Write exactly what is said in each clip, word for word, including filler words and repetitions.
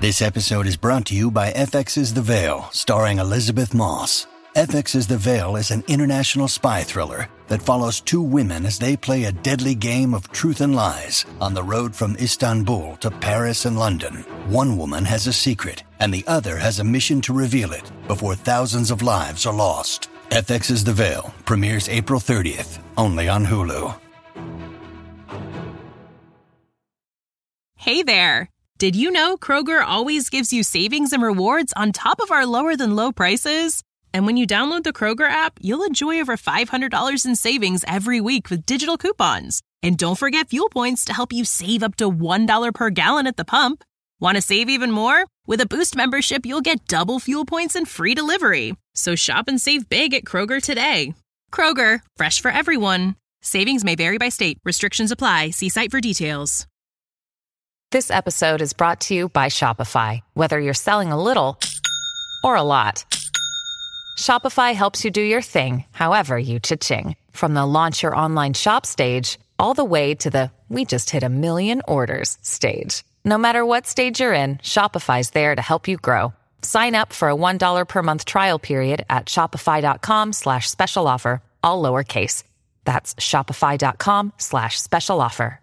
This episode is brought to you by F X's The Veil, starring Elizabeth Moss. F X's The Veil is an international spy thriller that follows two women as they play a deadly game of truth and lies on the road from Istanbul to Paris and London. One woman has a secret, and the other has a mission to reveal it before thousands of lives are lost. F X's The Veil premieres April thirtieth, only on Hulu. Hey there! Did you know Kroger always gives you savings and rewards on top of our lower-than-low prices? And when you download the Kroger app, you'll enjoy over five hundred dollars in savings every week with digital coupons. And don't forget fuel points to help you save up to one dollar per gallon at the pump. Want to save even more? With a Boost membership, you'll get double fuel points and free delivery. So shop and save big at Kroger today. Kroger, fresh for everyone. Savings may vary by state. Restrictions apply. See site for details. This episode is brought to you by Shopify. Whether you're selling a little or a lot, Shopify helps you do your thing, however you cha-ching. From the launch your online shop stage, all the way to the we just hit a million orders stage. No matter what stage you're in, Shopify's there to help you grow. Sign up for a one dollar per month trial period at shopify.com slash special offer, all lowercase. That's shopify.com slash special offer.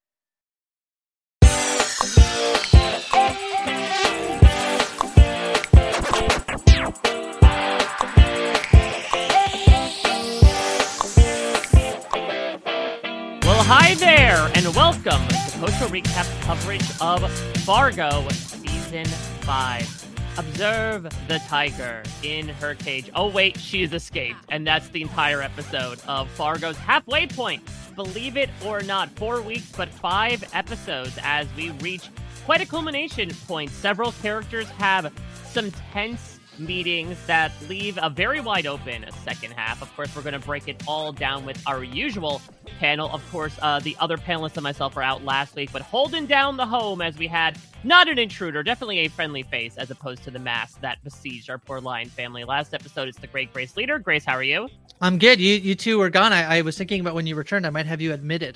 Hi there, and welcome to Post-Show Recap coverage of Fargo Season five. Observe the tiger in her cage. Oh wait, she's escaped, and that's the entire episode of Fargo's halfway point. Believe it or not, four weeks, but five episodes as we reach quite a culmination point. Several characters have some tense meetings that leave a very wide open second half. Of course, we're going to break it all down with our usual panel. Of course, uh, the other panelists and myself were out last week, but holding down the home as we had not an intruder, definitely a friendly face, as opposed to the mass that besieged our poor Lion family. Last episode, it's the great Grace Leader. Grace, how are you? I'm good. You you two were gone. I, I was thinking about when you returned, I might have you admitted.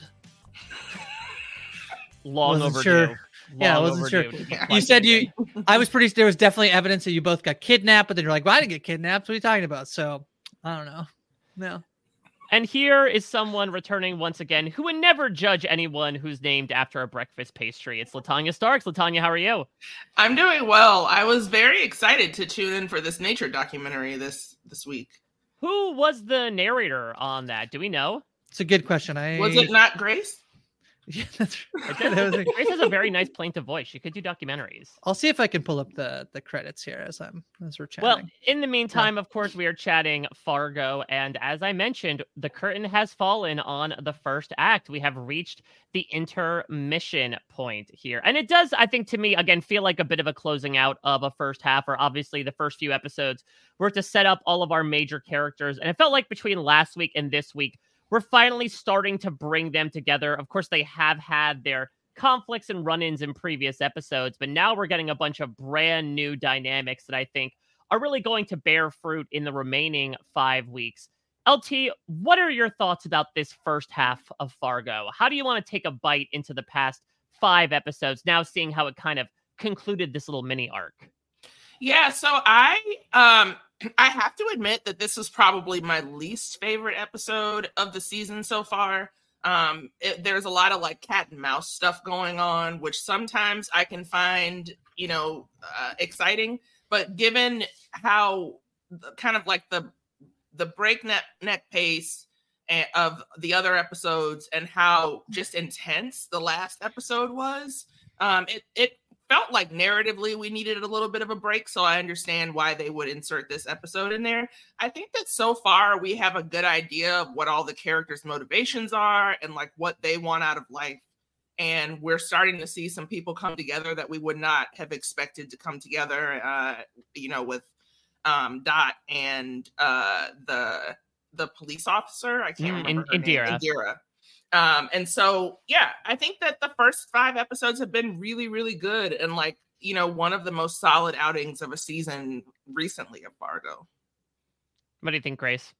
Long wasn't overdue. Sure. Long yeah, I wasn't overdue. sure. You said you, I was pretty, there was definitely evidence that you both got kidnapped, but then you're like, well, I didn't get kidnapped. What are you talking about? So, I don't know. No. And here is someone returning once again who would never judge anyone who's named after a breakfast pastry. It's Latanya Starks. Latanya, how are you? I'm doing well. I was very excited to tune in for this nature documentary this this week. Who was the narrator on that? Do we know? It's a good question. I Was it not Grace? Yeah, that's right. Grace has a very nice plaintive voice. She could do documentaries. I'll see if I can pull up the, the credits here as I'm as we're chatting. Well, in the meantime, yeah. Of course, we are chatting Fargo, and as I mentioned, the curtain has fallen on the first act. We have reached the intermission point here, and it does, I think, to me, again, feel like a bit of a closing out of a first half, or obviously the first few episodes were to set up all of our major characters, and it felt like between last week and this week, we're finally starting to bring them together. Of course, they have had their conflicts and run-ins in previous episodes, but now we're getting a bunch of brand new dynamics that I think are really going to bear fruit in the remaining five weeks. L T, what are your thoughts about this first half of Fargo? How do you want to take a bite into the past five episodes, now seeing how it kind of concluded this little mini arc? Yeah, so I um I have to admit that this is probably my least favorite episode of the season so far. Um, it, there's a lot of like cat and mouse stuff going on, which sometimes I can find, you know, uh, exciting. But given how kind of like the the breakneck neck pace of the other episodes and how just intense the last episode was, um, it it. felt like narratively we needed a little bit of a break, so I understand why they would insert this episode in there. I think that so far we have a good idea of what all the characters' motivations are and like what they want out of life. And we're starting to see some people come together that we would not have expected to come together, uh, you know, with um, Dot and uh, the the police officer. I can't mm, remember in, her name. Indira. Indira. Um, and so, yeah, I think that the first five episodes have been really, really good. And like, you know, one of the most solid outings of a season recently of Fargo. What do you think, Grace?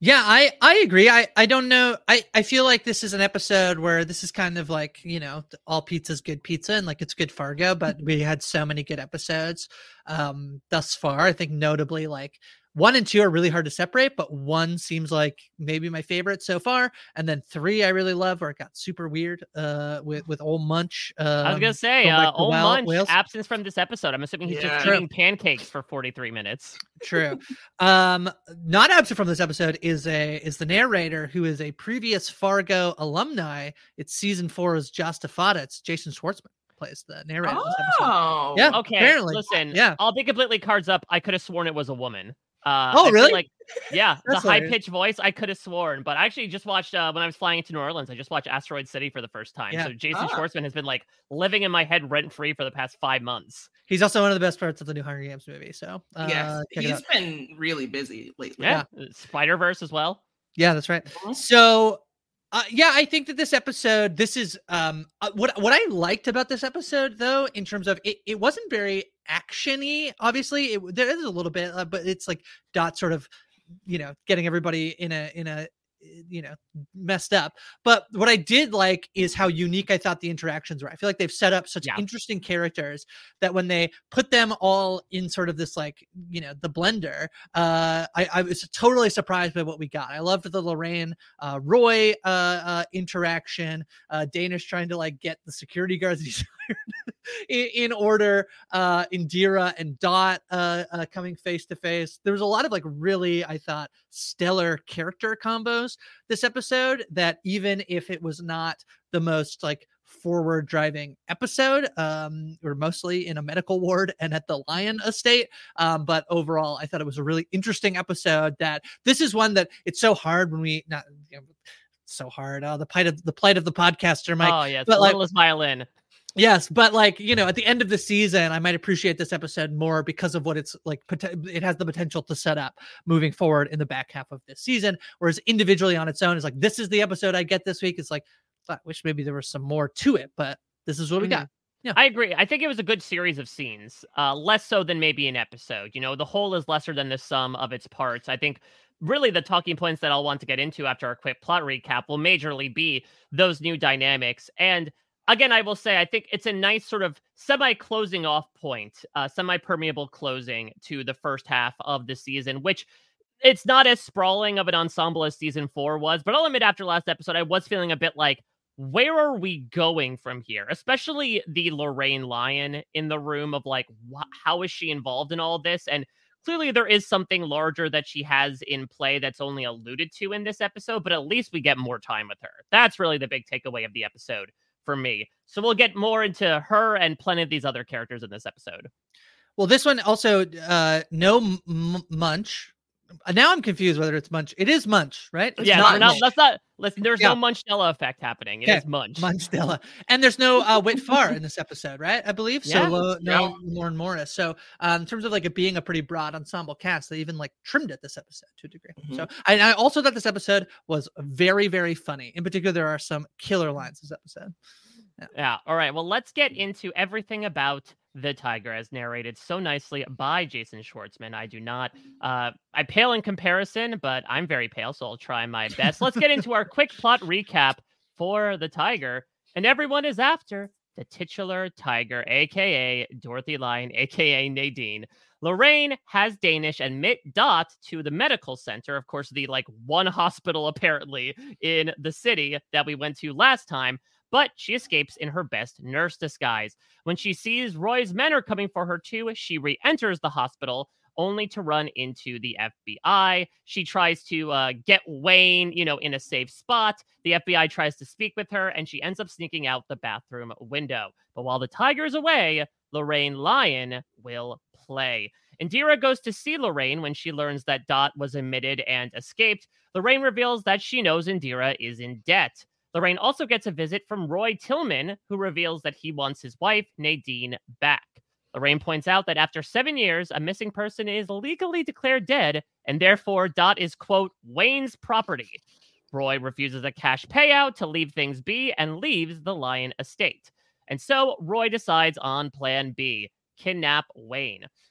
Yeah, I, I agree. I, I don't know. I, I feel like this is an episode where this is kind of like, you know, all pizza's good pizza and like it's good Fargo, but we had so many good episodes um, thus far. I think notably like one and two are really hard to separate, but one seems like maybe my favorite so far. And then three I really love where it got super weird uh, with, with old Munch. Um, I was going to say, uh, old well, Munch, Wales. absence from this episode. I'm assuming he's yeah. just eating pancakes for forty-three minutes. True. um, not absent from this episode is a is the narrator who is a previous Fargo alumni. It's season four's Justifata. It's Jason Schwartzman plays the narrator. Oh, yeah. Okay. Apparently. Listen. Yeah. I'll be completely cards up. I could have sworn it was a woman. Uh, oh, I really? Like, yeah, the That's high pitched voice. I could have sworn, but I actually just watched uh, when I was flying into New Orleans. I just watched Asteroid City for the first time. Yeah. So Jason Ah. Schwartzman has been like living in my head rent free for the past five months. He's also one of the best parts of the new Hunger Games movie. So uh, yes, check it he's out. been really busy lately. Yeah, yeah. Spider Verse as well. Yeah, that's right. Mhm. So. Uh, yeah, I think that this episode, this is um uh, what what I liked about this episode, though, in terms of it, it wasn't very action-y. Obviously, it, there is a little bit, uh, but it's like Dot sort of, you know, getting everybody in a in a you know messed up. But what I did like is how unique I thought the interactions were. I feel like they've set up such Yeah. interesting characters that when they put them all in sort of this like you know the blender, uh, I, I was totally surprised by what we got. I loved the Lorraine uh, Roy uh, uh, interaction. Uh, Danish trying to like get the security guards he's hired in, in order. Uh, Indira and Dot uh, uh, coming face to face. There was a lot of like really I thought stellar character combos this episode that even if it was not the most like forward driving episode, um we're mostly in a medical ward and at the Lion estate, um but overall I thought it was a really interesting episode. That this is one that it's so hard when we not you know, so hard uh the plight of the plight of the podcaster Mike. Oh yeah, but the like littlest violin. Yes, but like, you know, at the end of the season, I might appreciate this episode more because of what it's like. Pot- it has the potential to set up moving forward in the back half of this season. Whereas individually on its own, it's like, this is the episode I get this week. It's like, I wish maybe there was some more to it, but this is what we got. Yeah, I agree. I think it was a good series of scenes, uh, less so than maybe an episode. You know, the whole is lesser than the sum of its parts. I think really the talking points that I'll want to get into after our quick plot recap will majorly be those new dynamics. And again, I will say, I think it's a nice sort of semi-closing off point, uh, semi-permeable closing to the first half of the season, which it's not as sprawling of an ensemble as season four was. But I'll admit, after last episode, I was feeling a bit like, where are we going from here? Especially the Lorraine Lyon in the room of like, wh- how is she involved in all this? And clearly there is something larger that she has in play that's only alluded to in this episode, but at least we get more time with her. That's really the big takeaway of the episode for me. So we'll get more into her and plenty of these other characters in this episode. Well, this one also, uh, no m- m- Munch. Now I'm confused whether it's Munch. It is Munch, right? It's yeah, not no, Munch. let's not. Listen, there's Yeah. no Munch-Stella effect happening. It Okay. is Munch. Munch-Stella. And there's no uh, Whit Farr in this episode, right? I believe. Yeah. So lo- no Yeah. Lauren Morris. So um, in terms of like it being a pretty broad ensemble cast, they even like trimmed it this episode to a degree. Mhm. So I, I also thought this episode was very, very funny. In particular, there are some killer lines this episode. Yeah. All right. Well, let's get into everything about the Tiger, as narrated so nicely by Jason Schwartzman. I do not, uh, I pale in comparison, but I'm very pale, so I'll try my best. Let's get into our quick plot recap for the Tiger. And everyone is after the titular Tiger, aka Dorothy Lyon, aka Nadine. Lorraine has Danish admit Dot to the medical center. Of course, the like one hospital apparently in the city that we went to last time. But she escapes in her best nurse disguise. When she sees Roy's men are coming for her too, she re-enters the hospital, only to run into the F B I. She tries to uh, get Wayne, you know, in a safe spot. The F B I tries to speak with her, and she ends up sneaking out the bathroom window. But while the Tiger's away, Lorraine Lyon will play. Indira goes to see Lorraine when she learns that Dot was admitted and escaped. Lorraine reveals that she knows Indira is in debt. Lorraine also gets a visit from Roy Tillman, who reveals that he wants his wife, Nadine, back. Lorraine points out that after seven years, a missing person is legally declared dead, and therefore Dot is, quote, Wayne's property. Roy refuses a cash payout to leave things be and leaves the Lyon estate. And so Roy decides on plan B, kidnap Wayne.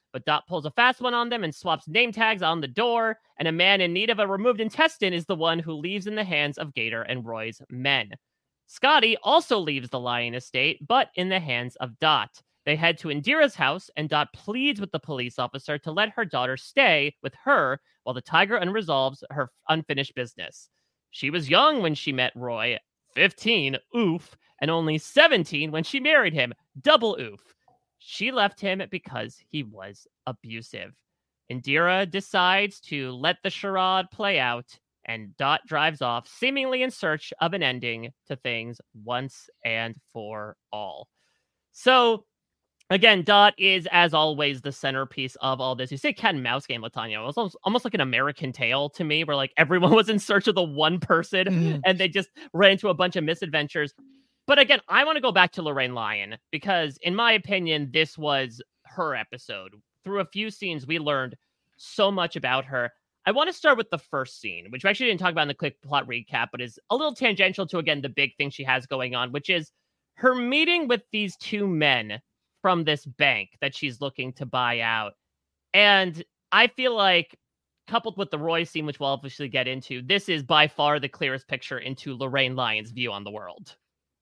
But Dot pulls a fast one on them and swaps name tags on the door, and a man in need of a removed intestine is the one who leaves in the hands of Gator and Roy's men. Scotty also leaves the Lyon estate, but in the hands of Dot. They head to Indira's house, and Dot pleads with the police officer to let her daughter stay with her while the Tiger unresolves her unfinished business. She was young when she met Roy, fifteen, oof, and only seventeen when she married him, double oof. She left him because he was abusive. Indira decides to let the charade play out, and Dot drives off, seemingly in search of an ending to things once and for all. So, again, Dot is, as always, the centerpiece of all this. You say cat and mouse game, Latanya. It was almost, almost like an American Tale to me, where like everyone was in search of the one person, mm. and they just ran into a bunch of misadventures. But again, I want to go back to Lorraine Lyon, because in my opinion, this was her episode. Through a few scenes, we learned so much about her. I want to start with the first scene, which we actually didn't talk about in the quick plot recap, but is a little tangential to, again, the big thing she has going on, which is her meeting with these two men from this bank that she's looking to buy out. And I feel like, coupled with the Roy scene, which we'll obviously get into, this is by far the clearest picture into Lorraine Lyon's view on the world.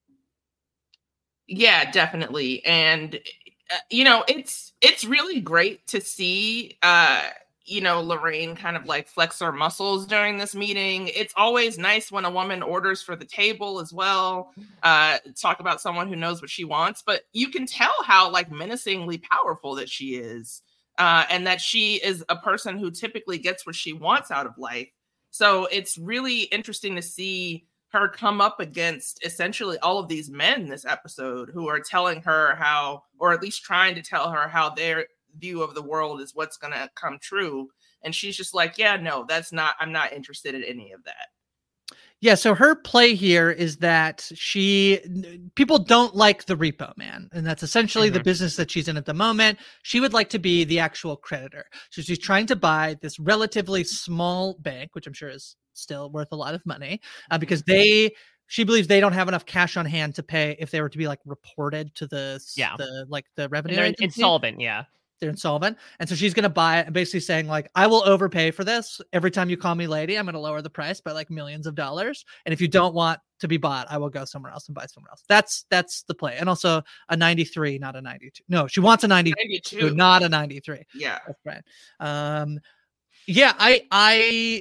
Yeah, definitely. And, uh, you know, it's it's really great to see, uh, you know, Lorraine kind of like flex her muscles during this meeting. It's always nice when a woman orders for the table as well. Uh, talk about someone who knows what she wants. But you can tell how like menacingly powerful that she is, uh, and that she is a person who typically gets what she wants out of life. So it's really interesting to see her come up against essentially all of these men this episode who are telling her how, or at least trying to tell her how their view of the world is what's going to come true. And she's just like, yeah, no, that's not, I'm not interested in any of that. Yeah, so her play here is that she, people don't like the repo man, and that's essentially mm-hmm. the business that she's in at the moment. She would like to be the actual creditor. So she's trying to buy this relatively small bank, which I'm sure is still worth a lot of money, uh, because they, she believes they don't have enough cash on hand to pay if they were to be like reported to the, yeah. the like the revenue. And they're agency. insolvent, yeah. They're insolvent. And so she's going to buy it and basically saying like, I will overpay for this. Every time you call me lady, I'm going to lower the price by like millions of dollars. And if you don't want to be bought, I will go somewhere else and buy somewhere else. That's, that's the play. And also a ninety-three, not a ninety-two. No, she wants a ninety-two, not a ninety-three. Yeah. That's right. Um, yeah, I, I,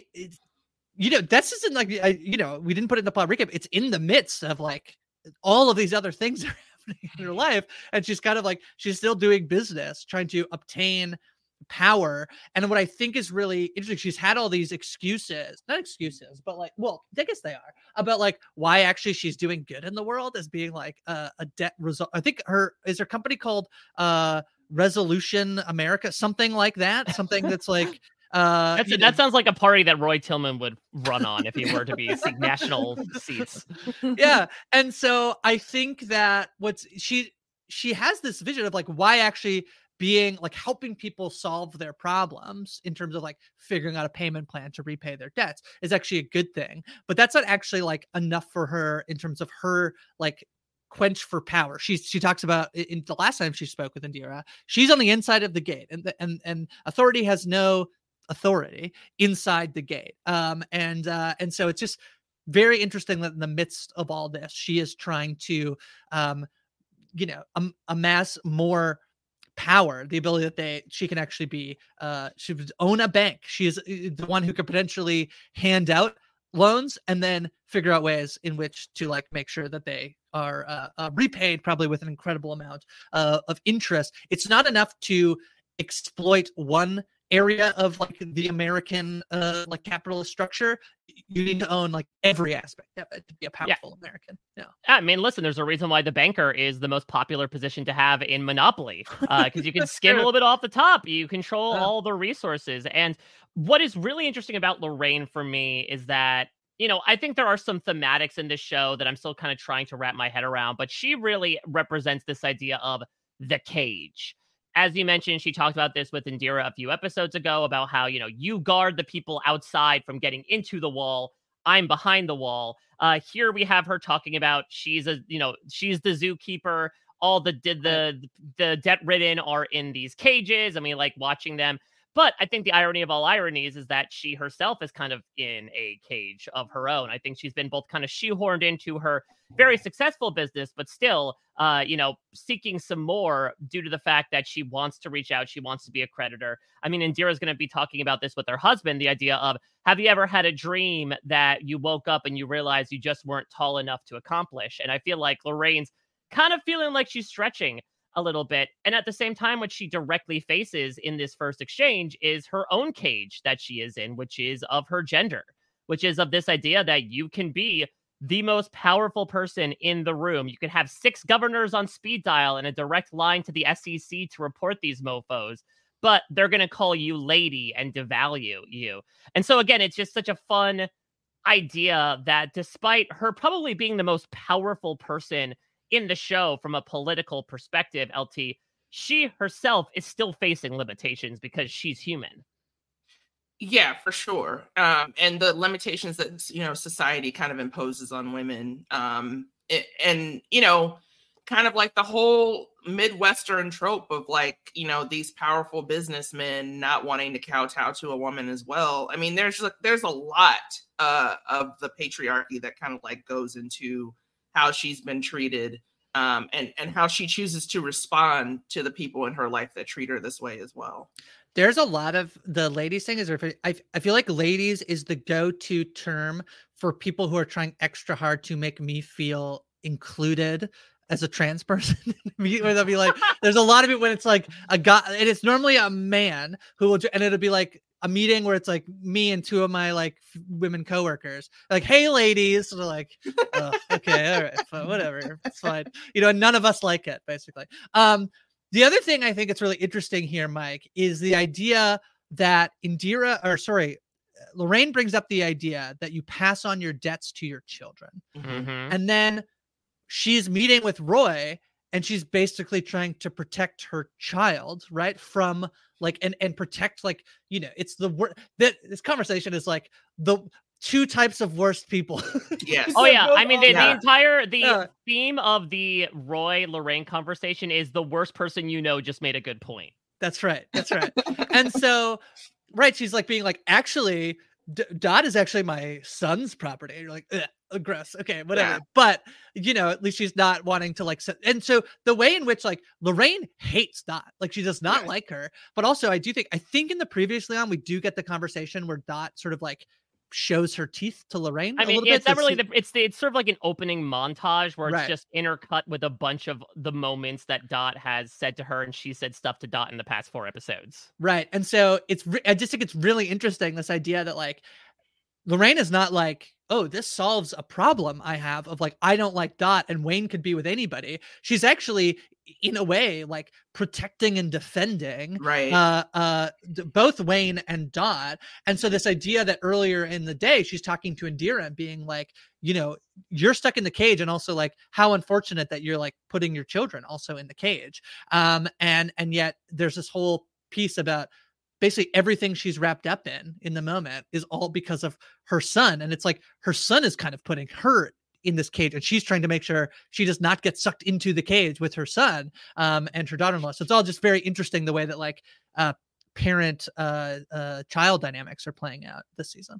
you know, that's just in like, I, you know, we didn't put it in the plot recap. It's in the midst of like all of these other things that are happening in her life. And she's kind of like, she's still doing business, trying to obtain power. And what I think is really interesting, she's had all these excuses, not excuses, but like, well, I guess they are, about like why actually she's doing good in the world as being like a, a debt result. I think her, is her company called uh, Resolution America, something like that, something that's like, Uh, That's a, that sounds like a party that Roy Tillman would run on if he were to be seek national seats. Yeah, and so I think that what's she she has this vision of like why actually being like helping people solve their problems in terms of like figuring out a payment plan to repay their debts is actually a good thing, but that's not actually like enough for her in terms of her like quench for power. She she talks about in the last time she spoke with Indira, she's on the inside of the gate, and the, and and authority has no authority inside the gate. Um, and, uh, and so it's just very interesting that in the midst of all this, she is trying to, um, you know, um, amass more power, the ability that they, she can actually be, uh, she would own a bank. She is the one who could potentially hand out loans and then figure out ways in which to like make sure that they are uh, uh, repaid, probably with an incredible amount uh, of interest. It's not enough to exploit one area of like the American uh like capitalist structure. You need to own like every aspect of it to be a powerful yeah. American. Yeah. I mean, listen, there's a reason why the banker is the most popular position to have in Monopoly, uh because you can skim a little bit off the top. You control uh, all the resources. And what is really interesting about Lorraine for me is that, you know, I think there are some thematics in this show that I'm still kind of trying to wrap my head around, but she really represents this idea of the cage. As you mentioned, she talked about this with Indira a few episodes ago about how, you know, you guard the people outside from getting into the wall. I'm behind the wall. Uh, here we have her talking about she's a, you know, she's the zookeeper. all the did the the debt ridden are in these cages. I mean, like watching them. But I think the irony of all ironies is that she herself is kind of in a cage of her own. I think she's been both kind of shoehorned into her very successful business, but still, uh, you know, seeking some more due to the fact that she wants to reach out. She wants to be a creditor. I mean, Indira's going to be talking about this with her husband, the idea of, have you ever had a dream that you woke up and you realized you just weren't tall enough to accomplish? And I feel like Lorraine's kind of feeling like she's stretching a little bit. And at the same time, what she directly faces in this first exchange is her own cage that she is in, which is of her gender, which is of this idea that you can be the most powerful person in the room. You can have six governors on speed dial and a direct line to the S E C to report these mofos, but they're going to call you lady and devalue you. And so again, it's just such a fun idea that despite her probably being the most powerful person in the show from a political perspective, L T, she herself is still facing limitations because she's human. Yeah, for sure. Um, and the limitations that, you know, society kind of imposes on women. Um, it, and, you know, kind of like the whole Midwestern trope of like, you know, these powerful businessmen not wanting to kowtow to a woman as well. I mean, there's like, there's a lot uh, of the patriarchy that kind of like goes into how she's been treated, um, and, and how she chooses to respond to the people in her life that treat her this way as well. There's a lot of the ladies thing is, I, I feel like ladies is the go-to term for people who are trying extra hard to make me feel included as a trans person. Where they'll be like, there's a lot of it when it's like a guy, and it's normally a man who will, and it'll be like a meeting where it's like me and two of my like women coworkers, like, hey ladies, and they're like, oh, okay, all right, fine, whatever, it's fine, you know, and none of us like it basically. Um, the other thing I think it's really interesting here, Mike, is the idea that Indira, or sorry, Lorraine brings up the idea that you pass on your debts to your children, Mm-hmm. and then she's meeting with Roy, and she's basically trying to protect her child, right, from like and and protect, like, you know, it's the word that this conversation is like the two types of worst people. Yes. Oh yeah, I mean the, Yeah. the entire the Yeah. theme of the Roy Lorraine conversation is the worst person you know just made a good point. That's right. That's right. And so, right, she's like being like, actually, D- Dot is actually my son's property. And you're like, ugh, gross. Okay, whatever. Yeah. But, you know, at least she's not wanting to like, set- and so the way in which like Lorraine hates Dot, like she does not Right. like her. But also, I do think, I think in the previous Leon, we do get the conversation where Dot sort of like shows her teeth to Lorraine. I a mean, little yeah, it's bit not to really see- the it's the it's sort of like an opening montage where it's Right. just intercut with a bunch of the moments that Dot has said to her, and she said stuff to Dot in the past four episodes. Right. And so it's, re- I just think it's really interesting, this idea that like Lorraine is not like, oh, this solves a problem I have of like, I don't like Dot and Wayne could be with anybody. She's actually, in a way, like protecting and defending Right. uh, uh, d- both Wayne and Dot. And so this idea that earlier in the day, she's talking to Indira and being like, you know, you're stuck in the cage, and also like how unfortunate that you're like putting your children also in the cage. Um, and, and yet there's this whole piece about basically everything she's wrapped up in in the moment is all because of her son. And it's like her son is kind of putting her in this cage, and she's trying to make sure she does not get sucked into the cage with her son um, and her daughter-in-law. So it's all just very interesting the way that like uh, parent uh, uh, child dynamics are playing out this season.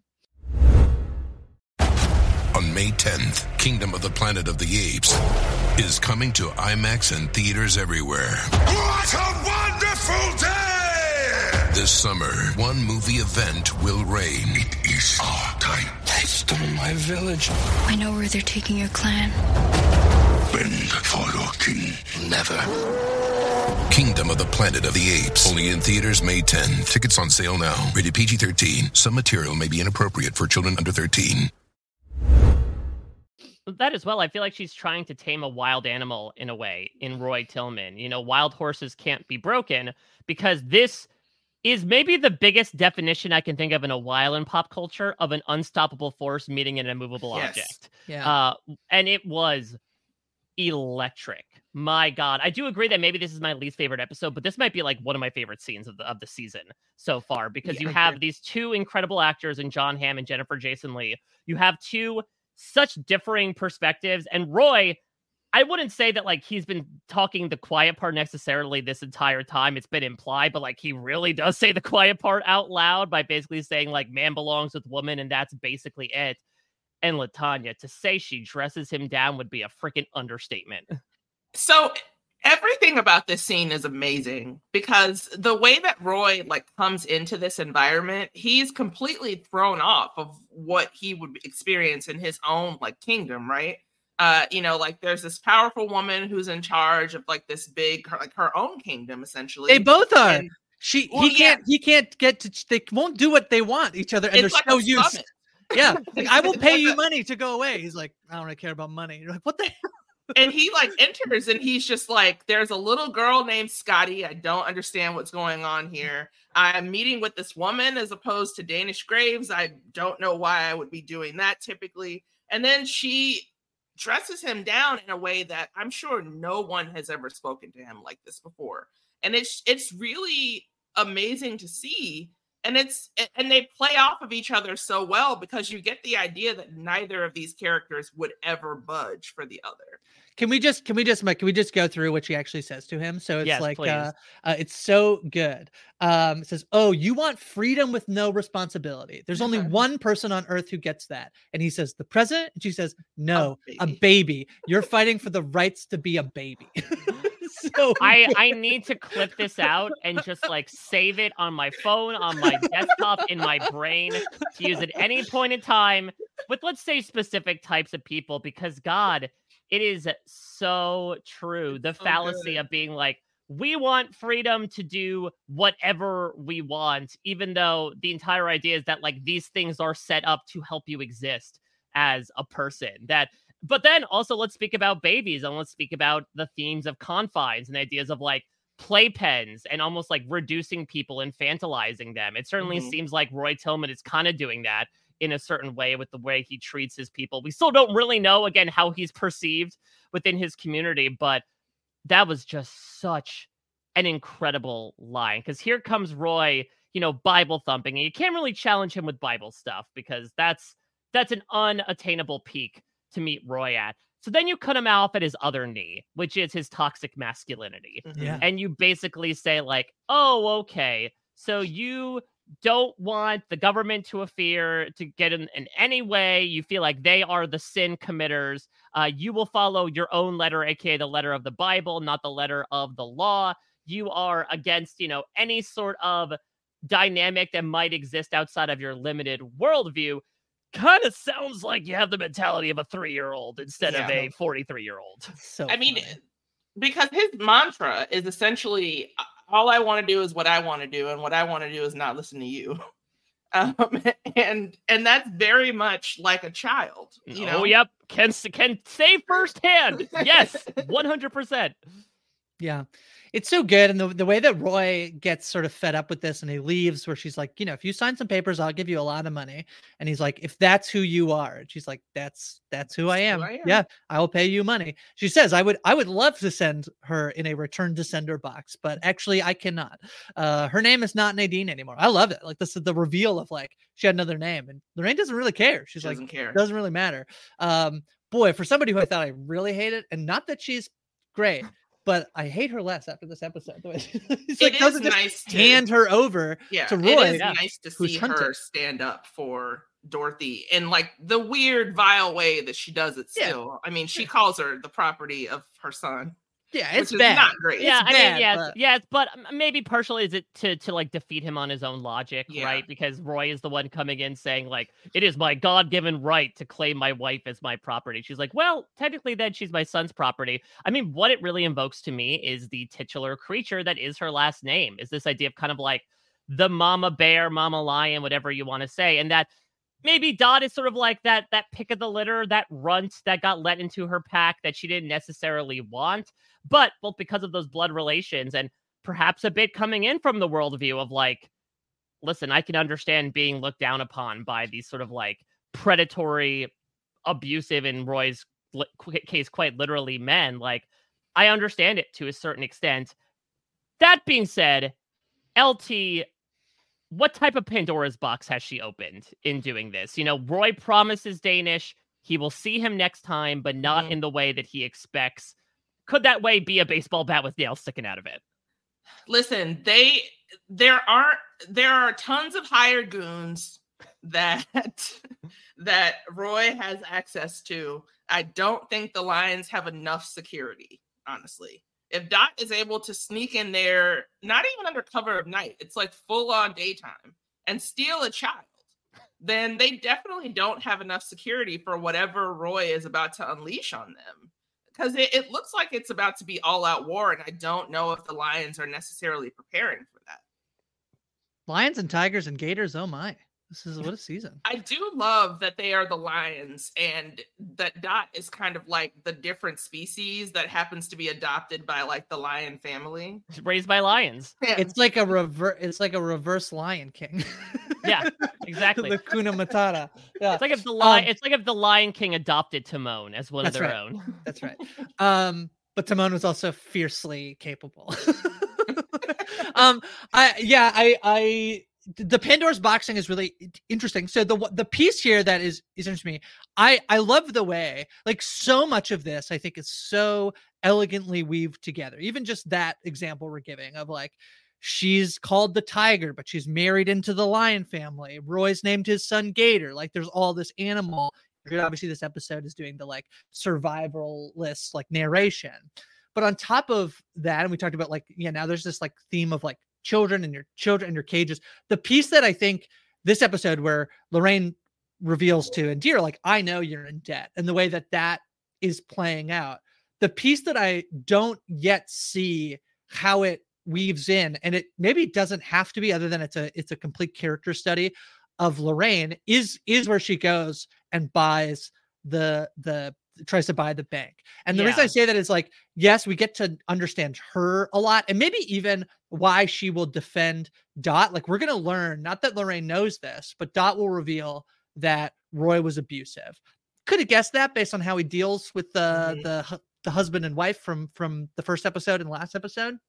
On May tenth, Kingdom of the Planet of the Apes is coming to IMAX and theaters everywhere. What a wonderful day! This summer, one movie event will reign. It is our time. They stole my village. I know where they're taking your clan. Bend for your king. Never. Kingdom of the Planet of the Apes. Only in theaters May tenth. Tickets on sale now. Rated P G thirteen. Some material may be inappropriate for children under thirteen. That as well, I feel like she's trying to tame a wild animal in a way in Roy Tillman. You know, wild horses can't be broken, because this is maybe the biggest definition I can think of in a while in pop culture of an unstoppable force meeting an immovable Yes. object. Yeah. Uh, and it was electric. My God. I do agree that maybe this is my least favorite episode, but this might be like one of my favorite scenes of the of the season so far, because Yeah, you I have agree. these two incredible actors in John Hamm and Jennifer Jason Leigh. You have two such differing perspectives, and Roy I wouldn't say that like he's been talking the quiet part necessarily this entire time. It's been implied, but like he really does say the quiet part out loud by basically saying like man belongs with woman, and that's basically it. And LaTonya, to say she dresses him down would be a freaking understatement. So everything about this scene is amazing because the way that Roy like comes into this environment, he's completely thrown off of what he would experience in his own like kingdom, right? Uh, you know, like there's this powerful woman who's in charge of like this big, like her own kingdom, essentially. They both are. And, she, well, he can't, yeah. he can't get to. They won't do what they want each other, and It's they're like so a used. summit. Yeah, like I will It's pay like you a- money to go away. He's like, I don't really care about money. You're like, what the? And he like enters and he's just like, there's a little girl named Scotty. I don't understand what's going on here. I'm meeting with this woman as opposed to Danish Graves. I don't know why I would be doing that typically. And then she dresses him down in a way that I'm sure no one has ever spoken to him like this before. And it's it's really amazing to see. And it's and they play off of each other so well because you get the idea that neither of these characters would ever budge for the other. Can we just can we just Mike, can we just go through what she actually says to him? So it's Yes, like please. uh, uh it's so good. Um it says, "Oh, you want freedom with no responsibility. There's only Uh-huh. one person on earth who gets that." And he says, "The president?" And she says, "No, A a baby." baby. You're fighting for the rights to be a baby." So I, I need to clip this out and just like save it on my phone, on my desktop, in my brain to use at any point in time with, let's say, specific types of people, because God, it is so true. The so fallacy good. of being like, we want freedom to do whatever we want, even though the entire idea is that like these things are set up to help you exist as a person. That But then also let's speak about babies, and let's speak about the themes of confines and the ideas of like playpens and almost like reducing people, infantilizing them. It certainly Mhm. seems like Roy Tillman is kind of doing that in a certain way with the way he treats his people. We still don't really know, again, how he's perceived within his community, but that was just such an incredible line. Because here comes Roy, you know, Bible thumping, and you can't really challenge him with Bible stuff because that's that's an unattainable peak to meet Roy at. So then you cut him off at his other knee, which is his toxic masculinity. Mhm. Yeah. And you basically say like, oh, okay, so you don't want the government to interfere to get in, in any way. You feel like they are the sin committers. Uh, you will follow your own letter, aka the letter of the Bible, not the letter of the law. You are against, you know, any sort of dynamic that might exist outside of your limited worldview. Kind of sounds like you have the mentality of a three-year-old instead of Yeah. a forty-three-year-old. So I mean, funny. because his mantra is essentially all I want to do is what I want to do, and what I want to do is not listen to you. Um, and and that's very much like a child, you know. Oh, yep. Can can say firsthand. Yes, one hundred percent. Yeah, it's so good. And the, the way that Roy gets sort of fed up with this and he leaves, where she's like, you know, if you sign some papers, I'll give you a lot of money. And he's like, if that's who you are. And she's like, that's, that's who I am. That's who I am. Yeah, I will pay you money. She says, I would, I would love to send her in a return to sender box, but actually I cannot. Uh, her name is not Nadine anymore. I love it. Like this is the reveal of like, she had another name and Lorraine doesn't really care. She's She like, doesn't care. doesn't really matter. Um, boy, for somebody who I thought I really hated, and not that she's great, but I hate her less after this episode. The way she- It's It like is doesn't just nice to- hand her over Yeah, to it Roy. is Yeah. nice to who's see hunted. her stand up for Dorothy in like the weird, vile way that she does it. Yeah. Still, I mean, she calls her the property of her son. Yeah, which it's is bad. not great. Yeah, It's I bad, mean, yes, but- yes, but um, maybe partially is it to to like defeat him on his own logic, Yeah. right? Because Roy is the one coming in saying like, it is my God-given right to claim my wife as my property. She's like, well, technically then she's my son's property. I mean, what it really invokes to me is the titular creature that is her last name. Is this idea of kind of like the mama bear, mama lion, whatever you want to say, and that maybe Dot is sort of like that that pick of the litter, that runt that got let into her pack that she didn't necessarily want. But both because of those blood relations and perhaps a bit coming in from the worldview of like, listen, I can understand being looked down upon by these sort of like predatory, abusive, in Roy's li- case, quite literally men. Like, I understand it to a certain extent. That being said, L T, what type of Pandora's box has she opened in doing this? You know, Roy promises Danish. He will see him next time, but not Mhm. in the way that he expects. Could that way be a baseball bat with nails sticking out of it? Listen, they there aren't there are tons of hired goons that that Roy has access to. I don't think the Lions have enough security, honestly. If Dot is able to sneak in there, not even under cover of night, it's like full on daytime, and steal a child, then they definitely don't have enough security for whatever Roy is about to unleash on them. Because it, it looks like it's about to be all out war, and I don't know if the Lions are necessarily preparing for that. Lions and Tigers and Gators, oh my. This is what a season. I do love that they are the Lions, and that Dot is kind of like the different species that happens to be adopted by like the lion family. Raised by lions. Yeah. It's like a reverse it's like a reverse Lion King. Yeah, exactly. The Kuna Matata. Yeah. It's like if the lion, Um, it's like if the Lion King adopted Timon as one of That's their right. own. That's right. Um, but Timon was also fiercely capable. um, I yeah, I I the Pandora's box thing is really interesting. So the the piece here that is is interesting to me, I I love the way like so much of this I think is so elegantly weaved together. Even just that example we're giving of like she's called the Tiger, but she's married into the Lion family. Roy's named his son Gator. Like there's all this animal. Obviously, this episode is doing the like survivalist like narration. But on top of that, and we talked about like, yeah, now there's this like theme of like children and your children and your cages. The piece that I think this episode where Lorraine reveals to Indira, like, I know you're in debt, and the way that that is playing out, the piece that I don't yet see how it weaves in, and it maybe doesn't have to be other than it's a it's a complete character study of Lorraine, is is where she goes and buys the the tries to buy the bank. And the Yeah. reason I say that is like, yes, we get to understand her a lot, and maybe even why she will defend Dot. Like we're going to learn, not that Lorraine knows this, but Dot will reveal that Roy was abusive. Could have guessed that based on how he deals with the Mhm. the hu- the husband and wife from from the first episode and last episode.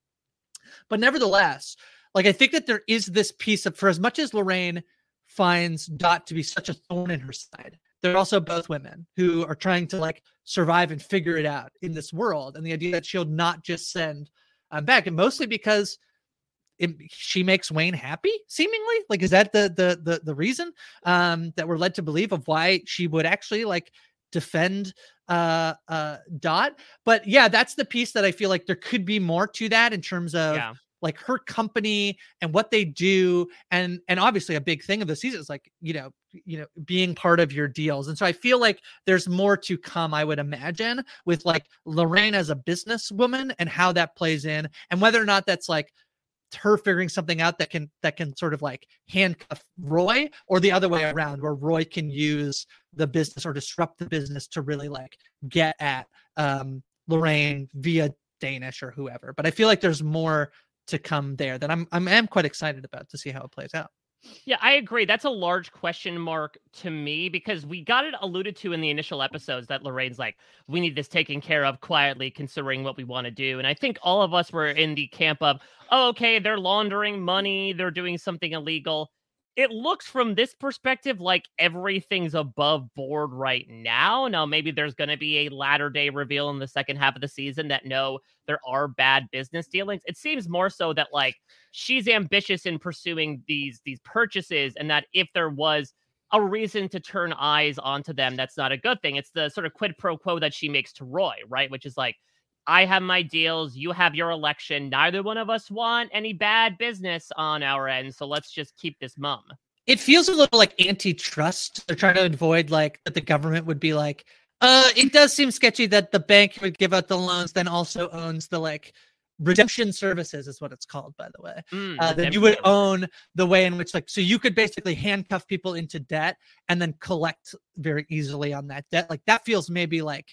But nevertheless, like I think that there is this piece of, for as much as Lorraine finds Dot to be such a thorn in her side, they're also both women who are trying to like survive and figure it out in this world. And the idea that she'll not just send um, back, and mostly because it, she makes Wayne happy, seemingly. Like, is that the the the, the reason um, that we're led to believe of why she would actually like defend uh uh Dot? But yeah, that's the piece that I feel like there could be more to that in terms of Yeah. like her company and what they do, and and obviously a big thing of the season is like, you know you know being part of your deals. And so I feel like there's more to come, I would imagine, with like Lorraine as a businesswoman and how that plays in, and whether or not that's like her figuring something out that can that can sort of like handcuff Roy, or the other way around where Roy can use the business or disrupt the business to really like get at um Lorraine via Danish or whoever. But I feel like there's more to come there that I'm I'm am quite excited about to see how it plays out. Yeah, I agree. That's a large question mark to me, because we got it alluded to in the initial episodes that Lorraine's like, we need this taken care of quietly considering what we want to do. And I think all of us were in the camp of, oh, okay, they're laundering money, they're doing something illegal. It looks from this perspective like everything's above board right now. Now, maybe there's going to be a latter day reveal in the second half of the season that no, there are bad business dealings. It seems more so that like she's ambitious in pursuing these these purchases, and that if there was a reason to turn eyes onto them, that's not a good thing. It's the sort of quid pro quo that she makes to Roy, right? Which is like, I have my deals, you have your election. Neither one of us want any bad business on our end, so let's just keep this mum. It feels a little like antitrust. They're trying to avoid like that the government would be like, uh, it does seem sketchy that the bank would give out the loans, then also owns the like redemption services is what it's called, by the way. Mm, Uh, that you redemption would services. own the way in which like, so you could basically handcuff people into debt and then collect very easily on that debt. Like that feels maybe like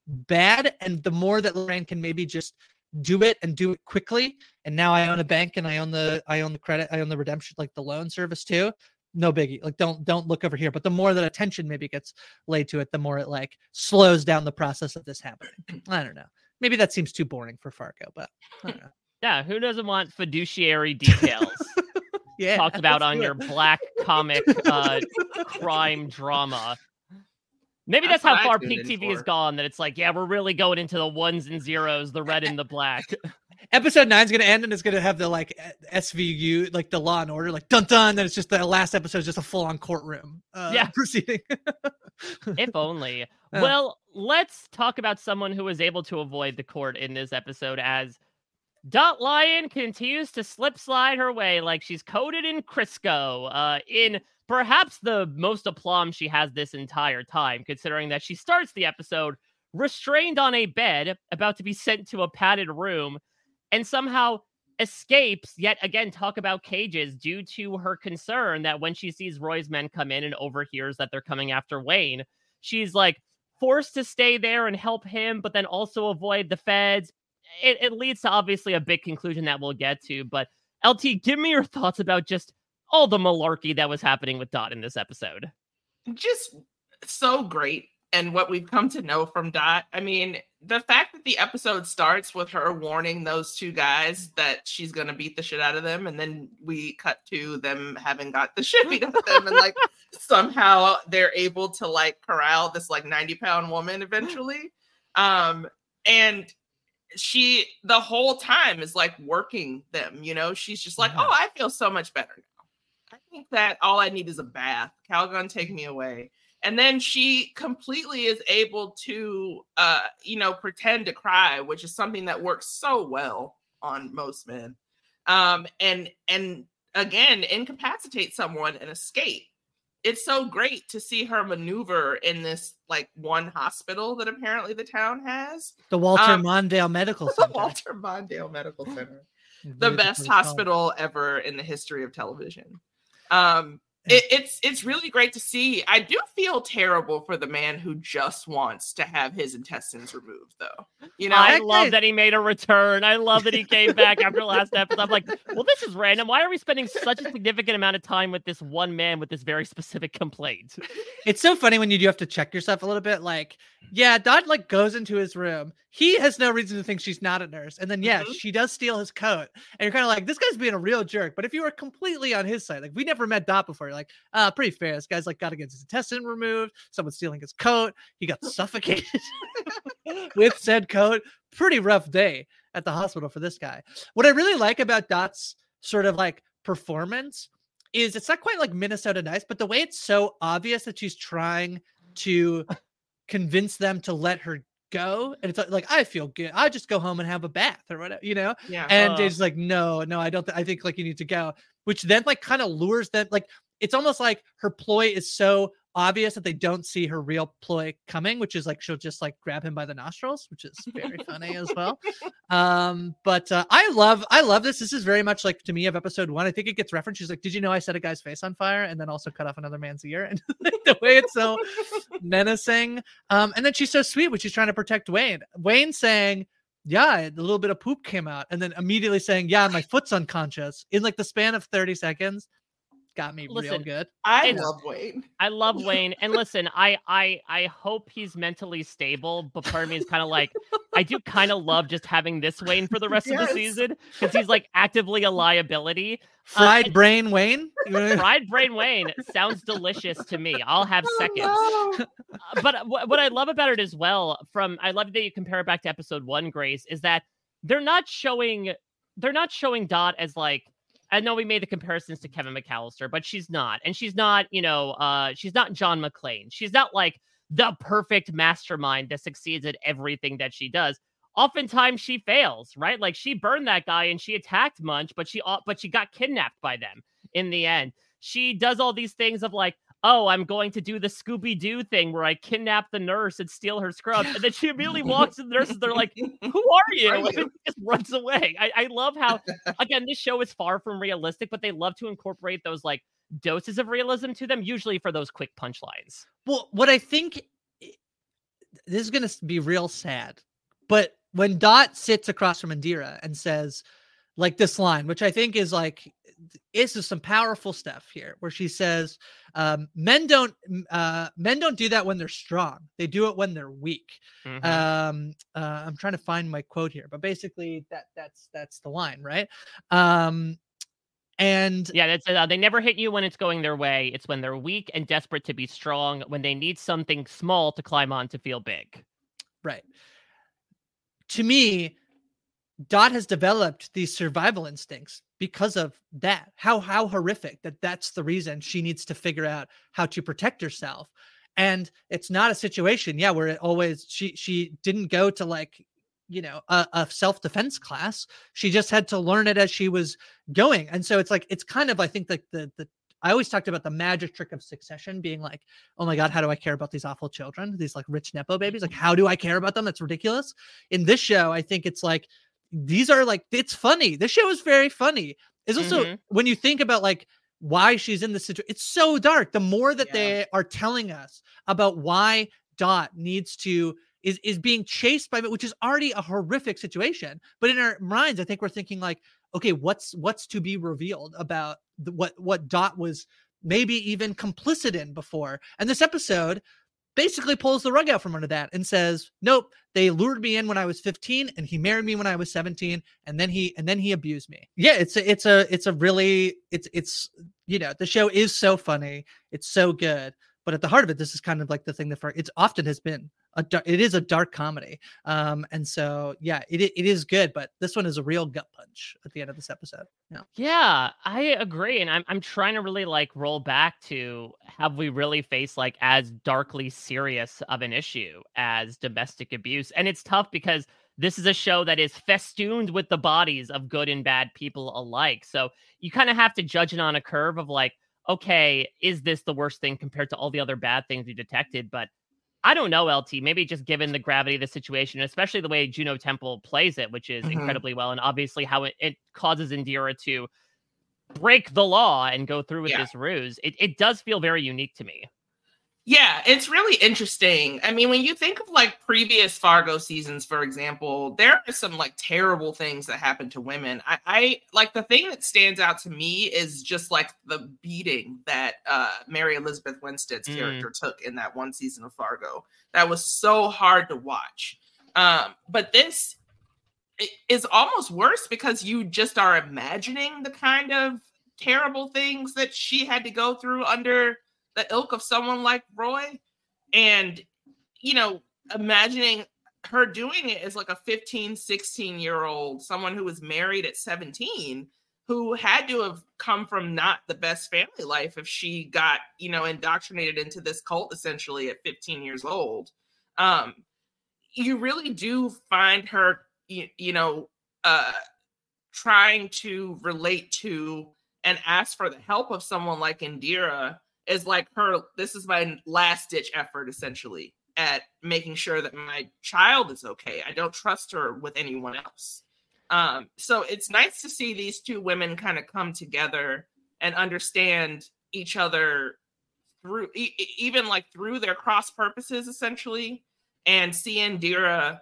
bad. And the more that Lorraine can maybe just do it and do it quickly, and now I own a bank and I own the I own the credit, I own the redemption, like the loan service too. No biggie. Like don't don't look over here. But the more that attention maybe gets laid to it, the more it like slows down the process of this happening. I don't know. Maybe that seems too boring for Fargo, but I don't know. Yeah, who doesn't want fiduciary details? Yeah, Talked about let's on do your it. black comic uh, crime drama. Maybe that's, That's how what I far tuned Peak in T V for. has gone, that it's like, yeah, we're really going into the ones and zeros, the red and the black. Episode nine is going to end and it's going to have the like S V U, like the Law and Order, like dun dun. Then it's just the last episode is just a full on courtroom uh, Yeah. proceeding. If only. Yeah. Well, let's talk about someone who was able to avoid the court in this episode, as Dot Lion continues to slip slide her way like she's coated in Crisco, uh, in perhaps the most aplomb she has this entire time, considering that she starts the episode restrained on a bed, about to be sent to a padded room, and somehow escapes, yet again, talk about cages, due to her concern that when she sees Roy's men come in and overhears that they're coming after Wayne, she's like forced to stay there and help him, but then also avoid the feds. It, it leads to obviously a big conclusion that we'll get to, but L T, give me your thoughts about just all the malarkey that was happening with Dot in this episode. Just so great. And what we've come to know from Dot, I mean, the fact that the episode starts with her warning those two guys that she's going to beat the shit out of them, and then we cut to them having got the shit beat out of them, and like somehow they're able to like corral this like ninety pound woman eventually. Um, and she, the whole time, is like working them, you know, she's just like, oh, I feel so much better now. I think that all I need is a bath. Calgon, take me away. And then she completely is able to, uh, you know, pretend to cry, which is something that works so well on most men. Um, and and again, incapacitate someone and escape. It's so great to see her maneuver in this like one hospital that apparently the town has. The Walter Um, Mondale Medical The Center. Walter Mondale Medical Center. I The believe that's best what it's called. hospital ever in the history of television. Um, it, it's it's really great to see. I do feel terrible for the man who just wants to have his intestines removed, though. You know, I that love guy- that he made a return. I love that he came back after last episode. I'm like, well, this is random. Why are we spending such a significant amount of time with this one man with this very specific complaint? It's so funny when you do have to check yourself a little bit. Like, yeah, Dot like goes into his room. He has no reason to think she's not a nurse. And then, yeah, Mhm. she does steal his coat. And you're kind of like, this guy's being a real jerk. But if you were completely on his side, like we never met Dot before, you're like, uh, pretty fair. This guy's like got to get his intestine removed. Someone's stealing his coat. He got suffocated with said coat. Pretty rough day at the hospital for this guy. What I really like about Dot's sort of like performance is it's not quite like Minnesota Nice, but the way it's so obvious that she's trying to convince them to let her go. And it's like, I feel good. I just go home and have a bath or whatever, you know? yeah. And Uh. it's like, no, no, I don't. Th- I think like you need to go, which then like kind of lures them. Like it's almost like her ploy is so obvious that they don't see her real ploy coming, which is like she'll just like grab him by the nostrils, which is very funny as well. Um, but uh, I love, I love this. This is very much like to me of episode one. I think it gets referenced. She's like, "Did you know I set a guy's face on fire and then also cut off another man's ear?" And the way it's so menacing. Um, and then she's so sweet when she's trying to protect Wayne. Wayne saying, "Yeah, a little bit of poop came out," and then immediately saying, "Yeah, my foot's unconscious," in like the span of thirty seconds. Got me real Listen, good. I it's- love Wayne. I love Wayne. And listen, I I I hope he's mentally stable, but part of me is kind of like, I do kind of love just having this Wayne for the rest of Yes. the season, because he's like actively a liability. Fried Uh, and- brain Wayne. You wanna- Fried brain Wayne sounds delicious to me. I'll have seconds. Oh, no. Uh, but what, what I love about it as well, from I love that you compare it back to episode one, Grace, is that they're not showing they're not showing Dot as like, I know we made the comparisons to Kevin McAllister, but she's not. And she's not, you know, uh, she's not John McClane. She's not like the perfect mastermind that succeeds at everything that she does. Oftentimes she fails, right? Like she burned that guy and she attacked Munch, but she but she got kidnapped by them in the end. She does all these things of like, oh, I'm going to do the Scooby-Doo thing where I kidnap the nurse and steal her scrubs. And then she immediately walks to the nurses. They're like, who are you? And she just runs away. I, I love how, again, this show is far from realistic, but they love to incorporate those like doses of realism to them, usually for those quick punchlines. Well, what I think this is going to be real sad, but when Dot sits across from Indira and says like this line, which I think is like, this is some powerful stuff here, where she says, um, men don't, uh, men don't do that when they're strong. They do it when they're weak. Mhm. Um, uh, I'm trying to find my quote here, but basically that that's, that's the line, right? Um, And yeah, that's uh, they never hit you when it's going their way. It's when they're weak and desperate to be strong, when they need something small to climb on to feel big. Right. To me, Dot has developed these survival instincts because of that. How how horrific that that's the reason she needs to figure out how to protect herself. And it's not a situation, yeah, where it always she she didn't go to like, you know, a, a self-defense class. She just had to learn it as she was going. And so it's like, it's kind of, I think like the, the, I always talked about the magic trick of Succession being like, oh my God, how do I care about these awful children? These like rich Nepo babies? Like, how do I care about them? That's ridiculous. In this show, I think it's like, these are like, it's funny. This show is very funny. It's also, mm-hmm. when you think about like why she's in this situation, it's so dark. The more that yeah. they are telling us about why Dot needs to, is is being chased by it, which is already a horrific situation. But in our minds, I think we're thinking like, okay, what's what's to be revealed about the, what what Dot was maybe even complicit in before. And this episode basically pulls the rug out from under that and says, nope, they lured me in when I was fifteen and he married me when I was seventeen, and then he and then he abused me. Yeah, it's a, it's a it's a really it's it's you know, the show is so funny, it's so good. But at the heart of it, this is kind of like the thing that for it's often has been a it is a dark comedy. Um, and so yeah, it it is good, but this one is a real gut punch at the end of this episode. Yeah, yeah, I agree, and I'm I'm trying to really like roll back to have we really faced like as darkly serious of an issue as domestic abuse, and it's tough because this is a show that is festooned with the bodies of good and bad people alike. So you kind of have to judge it on a curve of like, okay, is this the worst thing compared to all the other bad things we detected? But I don't know, L T, maybe just given the gravity of the situation, especially the way Juno Temple plays it, which is mm-hmm. incredibly well. And obviously how it, it causes Indira to break the law and go through with yeah. this ruse. It, it does feel very unique to me. Yeah, it's really interesting. I mean, when you think of like previous Fargo seasons, for example, there are some like terrible things that happen to women. I, I like the thing that stands out to me is just like the beating that uh, Mary Elizabeth Winstead's mm. character took in that one season of Fargo. That was so hard to watch. Um, but this is almost worse because you just are imagining the kind of terrible things that she had to go through under the ilk of someone like Roy. And, you know, imagining her doing it as like a fifteen, sixteen year old, someone who was married at seventeen, who had to have come from not the best family life if she got, you know, indoctrinated into this cult essentially at fifteen years old. Um, you really do find her, you, you know, uh, trying to relate to and ask for the help of someone like Indira is like her, this is my last ditch effort essentially at making sure that my child is okay. I don't trust her with anyone else. Um, so it's nice to see these two women kind of come together and understand each other through, e- even like through their cross purposes essentially, and see Indira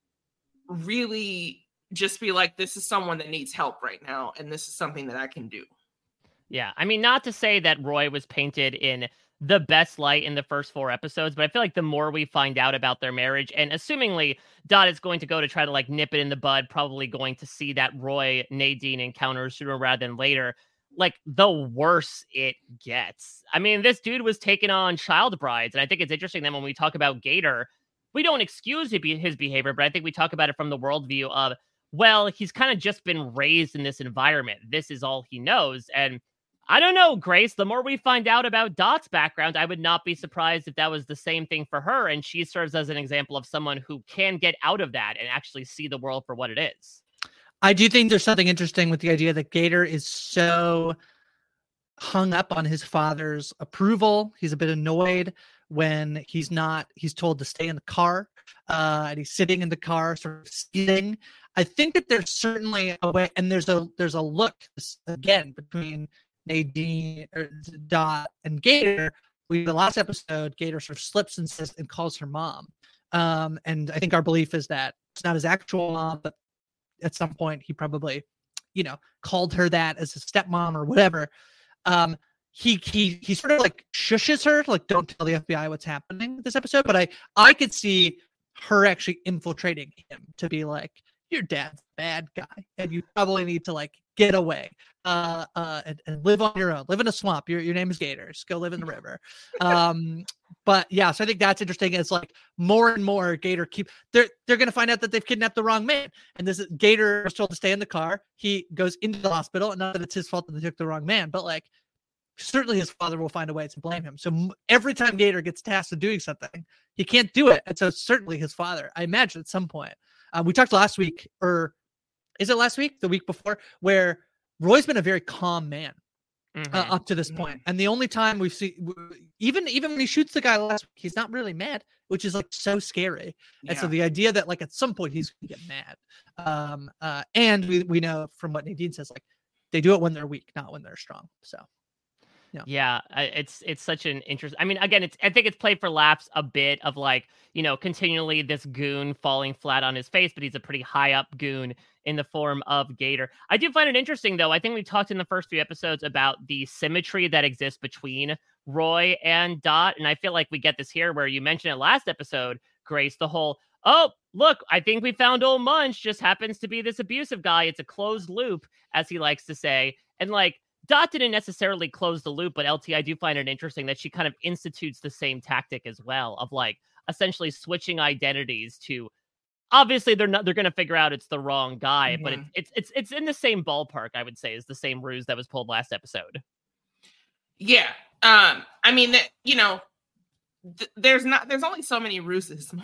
really just be like, this is someone that needs help right now. And this is something that I can do. Yeah, I mean, not to say that Roy was painted in the best light in the first four episodes, but I feel like the more we find out about their marriage, and assumingly Dot is going to go to try to like nip it in the bud, probably going to see that Roy Nadine encounter sooner rather than later, like the worse it gets. I mean, this dude was taking on child brides, and I think it's interesting that when we talk about Gator, we don't excuse his behavior, but I think we talk about it from the worldview of, well, he's kind of just been raised in this environment. This is all he knows. And I don't know, Grace, the more we find out about Dot's background, I would not be surprised if that was the same thing for her. And she serves as an example of someone who can get out of that and actually see the world for what it is. I do think there's something interesting with the idea that Gator is so hung up on his father's approval. He's a bit annoyed when he's not, he's told to stay in the car uh, and he's sitting in the car sort of sitting. I think that there's certainly a way, and there's a, there's a look again between Nadine or Dot and Gator. We the last episode, Gator sort of slips and says and calls her mom. Um, and I think our belief is that it's not his actual mom, but at some point he probably, you know, called her that as a stepmom or whatever. Um, he he he sort of like shushes her, like don't tell the F B I what's happening this episode. But I I could see her actually infiltrating him to be like, your dad's a bad guy, and you probably need to like get away. Uh, uh, and, and live on your own. Live in a swamp. Your your name is Gator. Just go live in the river. Um, but yeah, so I think that's interesting. It's like more and more Gator keep they're they're gonna find out that they've kidnapped the wrong man. And this is, Gator was told to stay in the car. He goes into the hospital, and not that it's his fault that they took the wrong man, but like certainly his father will find a way to blame him. So m- every time Gator gets tasked with doing something, he can't do it, and so certainly his father. I imagine at some point. Uh, we talked last week, or is it last week? The week before, where Roy's been a very calm man mm-hmm. uh, up to this point. And the only time we've seen, even even when he shoots the guy last week, he's not really mad, which is like so scary. Yeah. And so the idea that like at some point he's going to get mad. Um, uh, and we, we know from what Nadine says, like they do it when they're weak, not when they're strong. So. Yeah. yeah, it's it's such an interest. I mean, again, it's I think it's played for laughs a bit of like, you know, continually this goon falling flat on his face, but he's a pretty high up goon in the form of Gator. I do find it interesting, though. I think we talked in the first few episodes about the symmetry that exists between Roy and Dot, and I feel like we get this here where you mentioned it last episode, Grace, the whole, oh, look, I think we found old Munch, just happens to be this abusive guy. It's a closed loop, as he likes to say. And like, Dot didn't necessarily close the loop, but L T, I do find it interesting that she kind of institutes the same tactic as well of like essentially switching identities to, obviously they're not, they're going to figure out it's the wrong guy, mm-hmm. but it's, it's, it's, it's in the same ballpark, I would say, is the same ruse that was pulled last episode. Yeah. Um, I mean, that, you know, th- there's not, there's only so many ruses.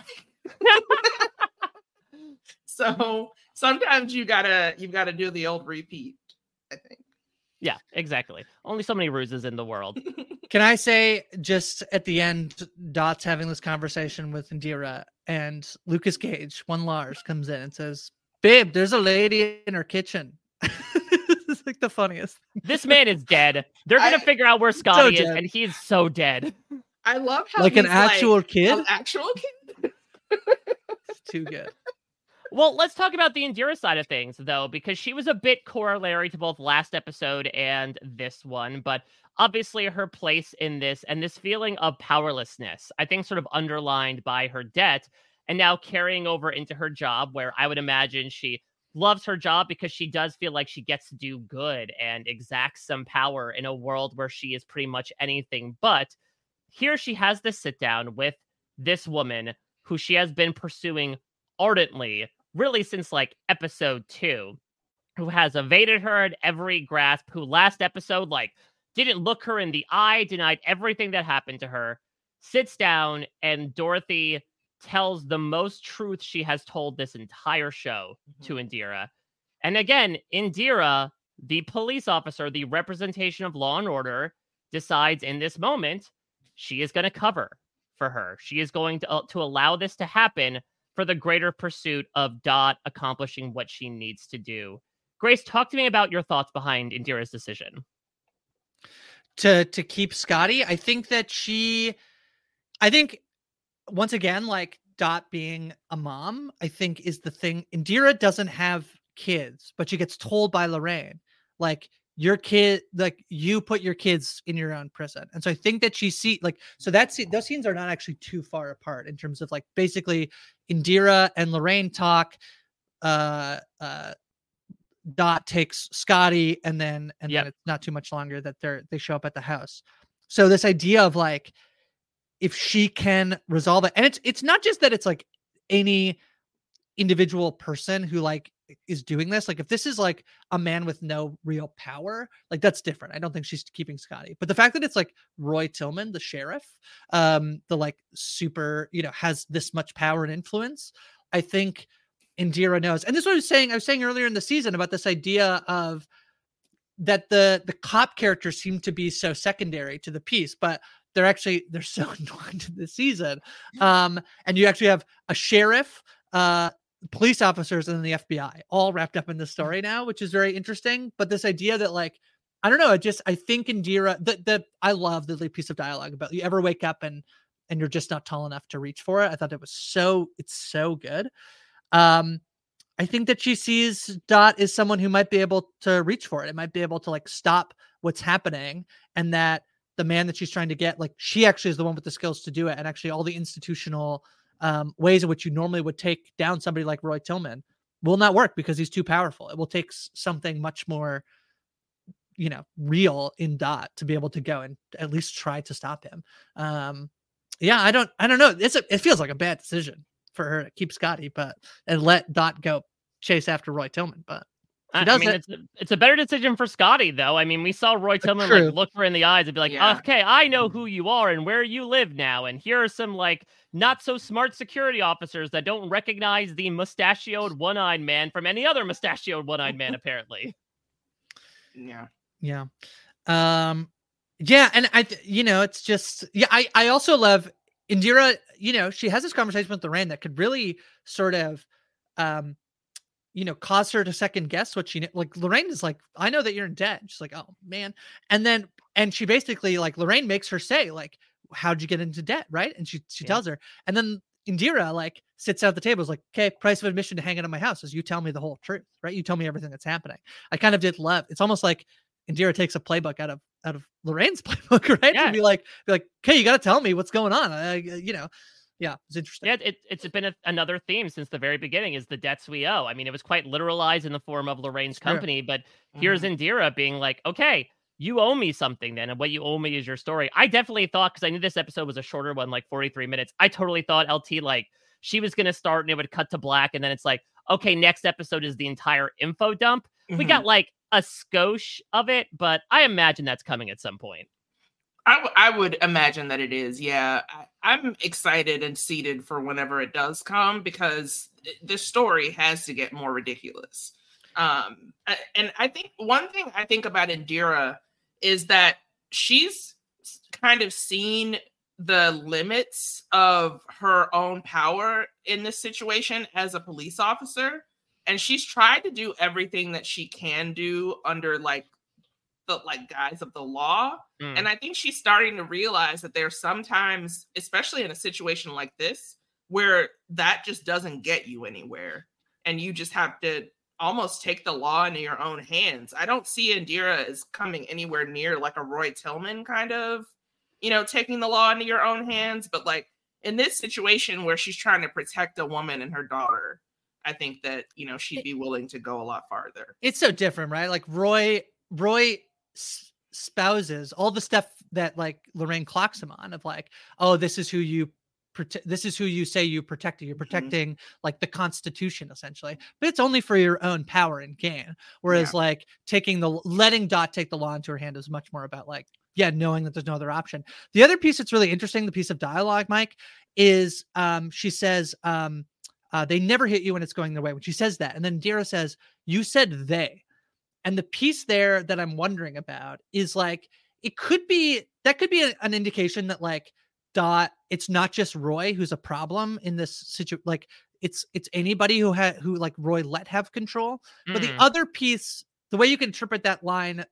So sometimes you gotta, you gotta do the old repeat, I think. Yeah, exactly. Only so many ruses in the world. Can I say, just at the end, Dot's having this conversation with Indira, and Lucas Gage, one Lars, comes in and says, babe, there's a lady in her kitchen. It's like the funniest. This man is dead. They're going to figure out where Scotty so is, and he's so dead. I love how Like an actual like, kid? An actual kid? It's too good. Well, let's talk about the Indira side of things, though, because she was a bit corollary to both last episode and this one. But obviously her place in this and this feeling of powerlessness, I think sort of underlined by her debt and now carrying over into her job, where I would imagine she loves her job because she does feel like she gets to do good and exacts some power in a world where she is pretty much anything but. Here she has this sit down with this woman who she has been pursuing ardently really since like episode two, who has evaded her at every grasp, who last episode like didn't look her in the eye, denied everything that happened to her, sits down, and Dorothy tells the most truth she has told this entire show mm-hmm. to Indira. And again, Indira, the police officer, the representation of law and order, decides in this moment she is going to cover for her. She is going to, uh, to allow this to happen for the greater pursuit of Dot accomplishing what she needs to do. Grace, talk to me about your thoughts behind Indira's decision. To to keep Scotty, I think that she, I think, once again, like Dot being a mom, I think is the thing. Indira doesn't have kids, but she gets told by Lorraine, like, your kid, like you put your kids in your own prison. And so I think that she see like, so that's, those scenes are not actually too far apart in terms of like, basically Indira and Lorraine talk, uh, uh, Dot takes Scotty, and then, and yep. then it's not too much longer that they're, they show up at the house. So this idea of like, if she can resolve it, and it's, it's not just that it's like any individual person who like is doing this. Like if this is like a man with no real power, like that's different. I don't think she's keeping Scotty, but the fact that it's like Roy Tillman, the sheriff, um, the like super, you know, has this much power and influence, I think Indira knows. And this is what I was saying, I was saying earlier in the season about this idea of that the, the cop characters seem to be so secondary to the piece, but they're actually, they're so annoying to the season. Um, and you actually have a sheriff, uh, police officers, and then the F B I all wrapped up in this story now, which is very interesting. But this idea that like, I don't know, I just, I think Indira, the, the, I love the piece of dialogue about you ever wake up and, and you're just not tall enough to reach for it. I thought it was so, it's so good. Um, I think that she sees Dot as someone who might be able to reach for it. It might be able to like stop what's happening, and that the man that she's trying to get, like she actually is the one with the skills to do it. And actually all the institutional um, ways in which you normally would take down somebody like Roy Tillman, she actually has the skills to do it. And actually all the institutional um, ways in which you normally would take down somebody like Roy Tillman, she actually has the skills to do it. And actually all the institutional um, ways in which you normally would take down somebody like Roy Tillman, will not work because he's too powerful. It will take s- something much more, you know, real in Dot to be able to go and at least try to stop him. Um, yeah, I don't, I don't know. It's a, it feels like a bad decision for her to keep Scotty, but and let Dot go chase after Roy Tillman. But she I, does I mean, it. it's a, it's a better decision for Scotty, though. I mean, we saw Roy Tillman True. like look her in the eyes and be like, Yeah. "Okay, I know who you are and where you live now, and here are some like not so smart security officers that don't recognize the mustachioed one-eyed man from any other mustachioed one-eyed man, apparently." Yeah. Yeah. Um, yeah. And I, th- you know, it's just, yeah, I, I also love Indira, you know, she has this conversation with Lorraine that could really sort of, um, you know, cause her to second guess what she, kn- like Lorraine is like, I know that you're in debt. She's like, oh man. And then, and she basically like, Lorraine makes her say like, how'd you get into debt? Right. And she, she Yeah. tells her, and then Indira like sits at the table, is like, okay, price of admission to hang out in my house is you tell me the whole truth, right? You tell me everything that's happening. I kind of did love, it's almost like Indira takes a playbook out of, out of Lorraine's playbook, right? Yeah. To be like, be like, okay, you got to tell me what's going on. I, you know, yeah, it's interesting. Yeah, it, it's been a, another theme since the very beginning is the debts we owe. I mean, it was quite literalized in the form of Lorraine's Sure. company, but here's Indira being like, okay, you owe me something then, and what you owe me is your story. I definitely thought, because I knew this episode was a shorter one, like forty-three minutes, I totally thought L T, like, she was going to start and it would cut to black, and then it's like, okay, next episode is the entire info dump. We Mhm. got like a skosh of it, but I imagine that's coming at some point. I, w- I would imagine that it is. Yeah. I, I'm excited and seated for whenever it does come because this story has to get more ridiculous. Um, a- and I think one thing I think about Indira is that she's kind of seen the limits of her own power in this situation as a police officer. And she's tried to do everything that she can do under like the like guise of the law. Mm. And I think she's starting to realize that there's sometimes, especially in a situation like this, where that just doesn't get you anywhere. And you just have to almost take the law into your own hands. I don't see Indira as coming anywhere near like a Roy Tillman kind of, you know, taking the law into your own hands. But like in this situation where she's trying to protect a woman and her daughter, I think that, you know, she'd be willing to go a lot farther. It's so different, right? Like Roy, Roy s- spouses all the stuff that like Lorraine clocks him on of like, oh, this is who you protect. This is who you say you protecting. You're protecting mm-hmm. like the Constitution essentially, but it's only for your own power and gain. Whereas yeah. like taking the, letting Dot take the law into her hand is much more about like, yeah, knowing that there's no other option. The other piece that's really interesting, the piece of dialogue, Mike, is um, she says, um, uh, they never hit you when it's going their way. When she says that, and then Dira says, you said they. And the piece there that I'm wondering about is like, it could be, that could be a, an indication that like Dot, it's not just Roy who's a problem in this situation. Like it's, it's anybody who had, who like Roy let have control. Mm. But the other piece, the way you can interpret that line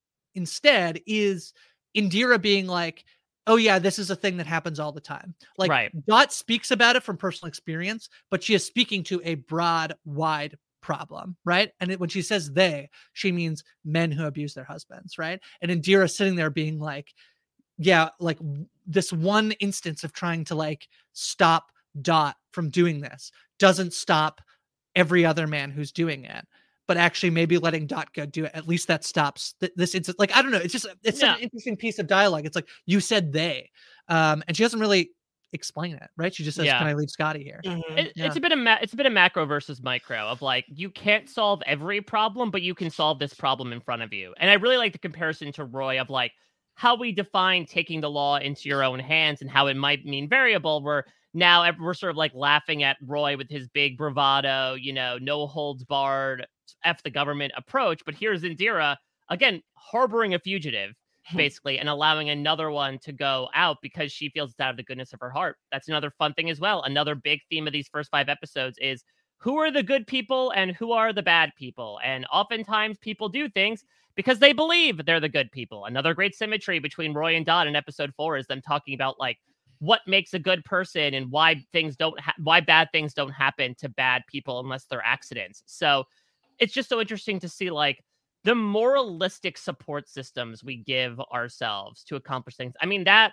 instead is Indira being like, oh yeah, this is a thing that happens all the time. Like right. Dot speaks about it from personal experience, but she is speaking to a broad, wide problem, right? And it, when she says they, she means men who abuse their husbands, right? And Indira sitting there being like, yeah, like this one instance of trying to like stop Dot from doing this doesn't stop every other man who's doing it. But actually maybe letting Dot go do it, at least that stops th- this instance. Like, I don't know. It's just, it's yeah. an interesting piece of dialogue. It's like, you said they, um, and she doesn't really explain it, right? She just says, yeah. can I leave Scotty here? Mm-hmm. It, yeah. It's a bit of ma- it's a bit of macro versus micro of like, you can't solve every problem, but you can solve this problem in front of you. And I really like the comparison to Roy of like how we define taking the law into your own hands and how it might mean variable, where now we're sort of like laughing at Roy with his big bravado, you know, no holds barred, F the government approach. But here's Indira, again, harboring a fugitive, basically, and allowing another one to go out because she feels it's out of the goodness of her heart. That's another fun thing as well. Another big theme of these first five episodes is who are the good people and who are the bad people. And oftentimes people do things because they believe they're the good people. Another great symmetry between Roy and Dot in episode four is them talking about like what makes a good person and why things don't ha- why bad things don't happen to bad people unless they're accidents. So it's just so interesting to see like the moralistic support systems we give ourselves to accomplish things. I mean, that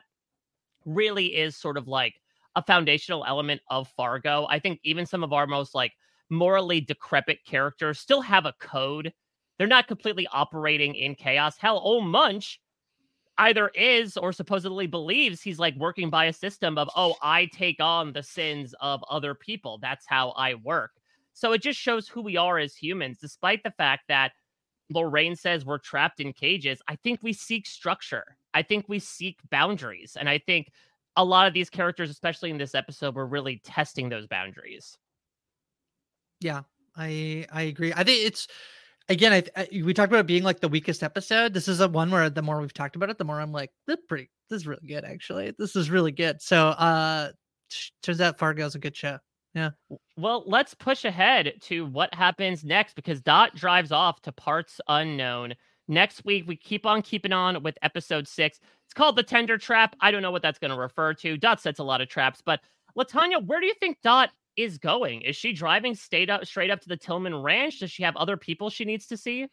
really is sort of like a foundational element of Fargo. I think even some of our most like morally decrepit characters still have a code. They're not completely operating in chaos. Hell, old Munch either is or supposedly believes he's like working by a system of, oh, I take on the sins of other people. That's how I work. So it just shows who we are as humans, despite the fact that Lorraine says we're trapped in cages. I think we seek structure. I think we seek boundaries. And I think a lot of these characters, especially in this episode, were really testing those boundaries. Yeah, I I agree. I think it's, again, I, I we talked about it being like the weakest episode. This is a one where the more we've talked about it, the more I'm like, this is pretty, this is really good, actually. This is really good. So uh turns out Fargo's a good show. Yeah. Well, let's push ahead to what happens next, because Dot drives off to parts unknown. Next week, we keep on keeping on with episode six. It's called The Tender Trap. I don't know what that's going to refer to. Dot sets a lot of traps, but Latanya, where do you think Dot is going? Is she driving straight up, straight up to the Tillman Ranch? Does she have other people she needs to see?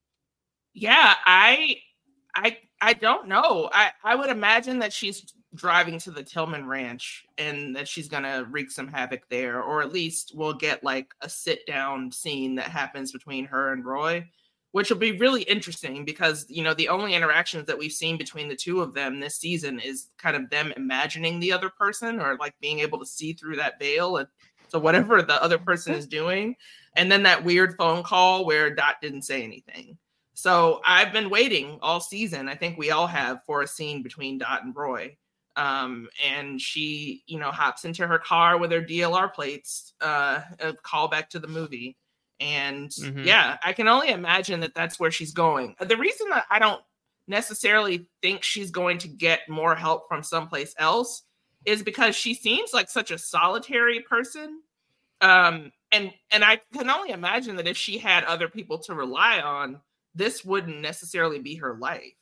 Yeah, I, I, I don't know. I, I would imagine that she's driving to the Tillman Ranch and that she's gonna wreak some havoc there, or at least we'll get like a sit down scene that happens between her and Roy, which will be really interesting because, you know, the only interactions that we've seen between the two of them this season is kind of them imagining the other person, or like being able to see through that veil. And so whatever the other person is doing, and then that weird phone call where Dot didn't say anything. So I've been waiting all season, I think we all have, for a scene between Dot and Roy. Um, and she, you know, hops into her car with her D L R plates, uh, a callback to the movie. And mm-hmm. yeah, I can only imagine that that's where she's going. The reason that I don't necessarily think she's going to get more help from someplace else is because she seems like such a solitary person. Um, and, and I can only imagine that if she had other people to rely on, this wouldn't necessarily be her life.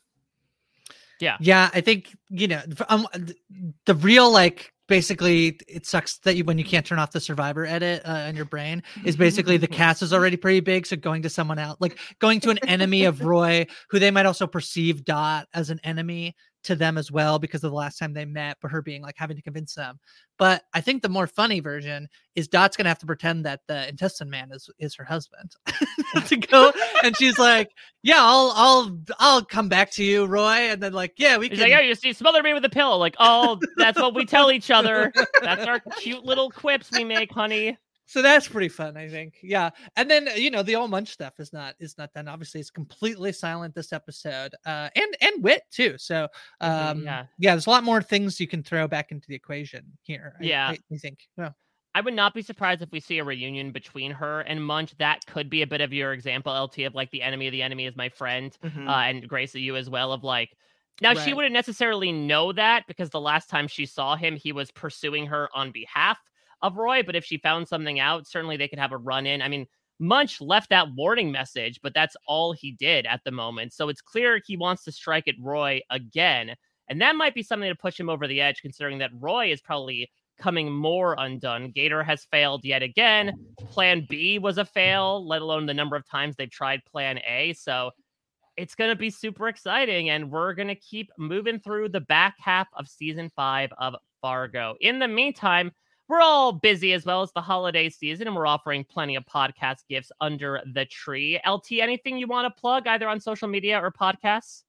Yeah. Yeah. I think, you know, um, the real, like, basically it sucks that you, when you can't turn off the Survivor edit uh, in your brain, is basically the cast is already pretty big. So going to someone else, like going to an enemy of Roy, who they might also perceive Dot as an enemy to them as well, because of the last time they met, but her being like having to convince them. But I think the more funny version is Dot's going to have to pretend that the intestine man is, is her husband to go. And she's like, yeah, I'll, I'll, I'll come back to you, Roy. And then like, yeah, we He's can. like, yeah, you, you smothered me with a pillow. Like, oh, that's what we tell each other. That's our cute little quips we make, honey. So that's pretty fun, I think. Yeah. And then, you know, the old Munch stuff is not, is not done. Obviously it's completely silent this episode, uh, and, and Wit too. So, um, yeah. yeah, there's a lot more things you can throw back into the equation here. Yeah. I, I think. Yeah. I would not be surprised if we see a reunion between her and Munch. That could be a bit of your example, L T, of like the enemy of the enemy is my friend. Mm-hmm. Uh, and Grace, you as well, of like, now right. She wouldn't necessarily know that because the last time she saw him, he was pursuing her on behalf of Roy. But if she found something out, certainly they could have a run in. I mean, Munch left that warning message, but that's all he did at the moment. So it's clear he wants to strike at Roy again. And that might be something to push him over the edge, considering that Roy is probably coming more undone. Gator has failed yet again. Plan B was a fail, let alone the number of times they've tried Plan A. So it's going to be super exciting, and we're going to keep moving through the back half of season five of Fargo. In the meantime, we're all busy as well as the holiday season, and we're offering plenty of podcast gifts under the tree. L T, anything you want to plug either on social media or podcasts?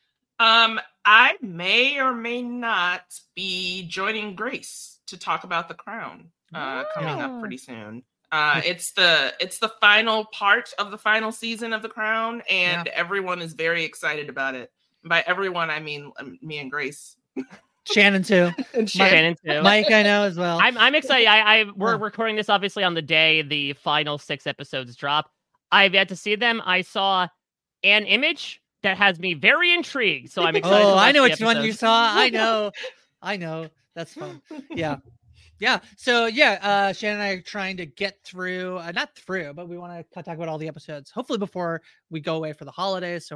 Um, I may or may not be joining Grace to talk about The Crown uh, oh. coming up pretty soon. Uh, it's the it's the final part of the final season of The Crown, and yeah. everyone is very excited about it. By everyone, I mean um, me and Grace. Shannon too. and Shannon Mike, too. Mike, I know as well. I'm I'm excited. I, I we're yeah. recording this obviously on the day the final six episodes drop. I've yet to see them. I saw an image that has me very intrigued, so I'm excited. Oh, to I know which one you saw. I know, I know. That's fun. Yeah. Yeah. So yeah, uh, Shannon and I are trying to get through, uh, not through, but we want to talk about all the episodes, hopefully before we go away for the holidays. So we're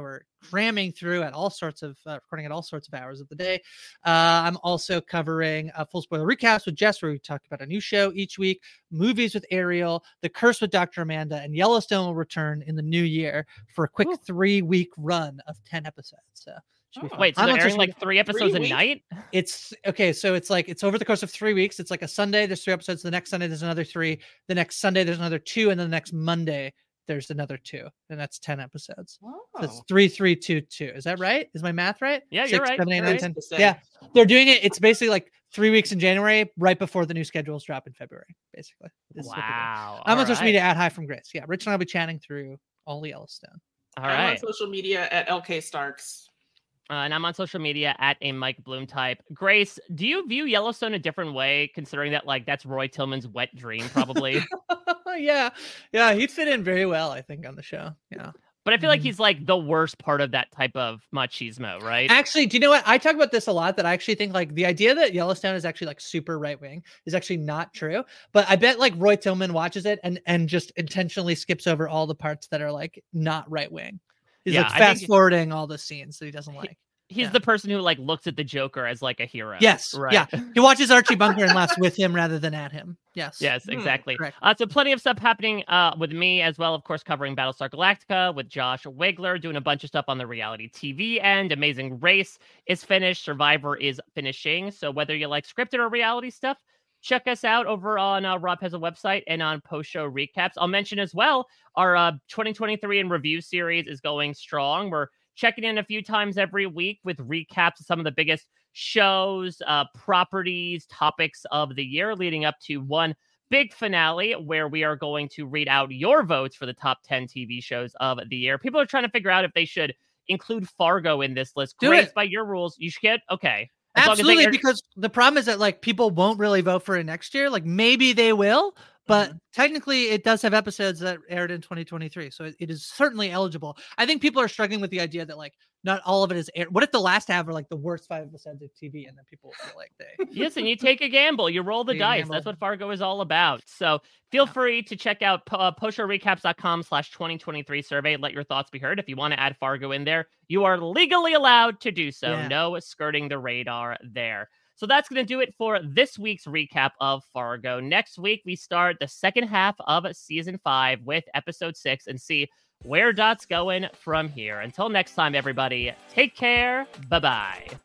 cramming through at all sorts of uh, recording at all sorts of hours of the day. Uh, I'm also covering uh, full spoiler recaps with Jess, where we talk about a new show each week, movies with Ariel, The Curse with Doctor Amanda, and Yellowstone will return in the new year for a quick Ooh. three week run of ten episodes. So. Oh. Wait, so I'm they're airing like three episodes three a night? It's okay. So it's like it's over the course of three weeks. It's like a Sunday, there's three episodes. The next Sunday, there's another three. The next Sunday, there's another two, and then the next Monday, there's another two, and that's ten episodes. Oh. So it's three, three, two, two. Is that right? Is my math right? Yeah, Six, you're right. Seven, eight, you're nine, right. ten. Yeah, they're doing it. It's basically like three weeks in January, right before the new schedules drop in February. Basically, this wow. I'm on right. social media at High from Grace. Yeah, Rich and I'll be chatting through all the Yellowstone. All I'm right. on social media at L K Starks. Uh, and I'm on social media at a Mike Bloom type. Grace, do you view Yellowstone a different way, considering that like that's Roy Tillman's wet dream, probably? yeah, yeah, he'd fit in very well, I think, on the show. Yeah, but I feel mm. like he's like the worst part of that type of machismo, right? Actually, do you know what? I talk about this a lot. That I actually think like the idea that Yellowstone is actually like super right wing is actually not true. But I bet like Roy Tillman watches it and and just intentionally skips over all the parts that are like not right wing. He's yeah, like fast forwarding all the scenes that he doesn't like. He, he's yeah. the person who like looks at the Joker as like a hero. Yes. Right. Yeah. He watches Archie Bunker and laughs with him rather than at him. Yes. Yes, exactly. Hmm, uh, so plenty of stuff happening uh, with me as well. Of course, covering Battlestar Galactica with Josh Wigler, doing a bunch of stuff on the reality T V end. Amazing Race is finished. Survivor is finishing. So whether you like scripted or reality stuff, check us out over on uh, Rob has a website and on post-show recaps. I'll mention as well, our uh, twenty twenty-three in review series is going strong. We're checking in a few times every week with recaps of some of the biggest shows, uh, properties, topics of the year, leading up to one big finale where we are going to read out your votes for the top ten T V shows of the year. People are trying to figure out if they should include Fargo in this list. Do Grace, it. by your rules, you should. Okay. As Absolutely, because the problem is that like people won't really vote for it next year. Like maybe they will, but mm-hmm. technically it does have episodes that aired in twenty twenty-three, so it, it is certainly eligible. I think people are struggling with the idea that like not all of it is aired. What if the last half are like the worst five episodes of T V, and then people feel like they? Yes, and you take a gamble, you roll the dice. That's what Fargo is all about. So feel yeah. free to check out uh, postshowrecaps.com slash 2023 survey. Let your thoughts be heard. If you want to add Fargo in there, you are legally allowed to do so. Yeah. No skirting the radar there. So that's going to do it for this week's recap of Fargo. Next week, we start the second half of season five with episode six and see where Dot's going from here. Until next time, everybody, take care. Bye-bye.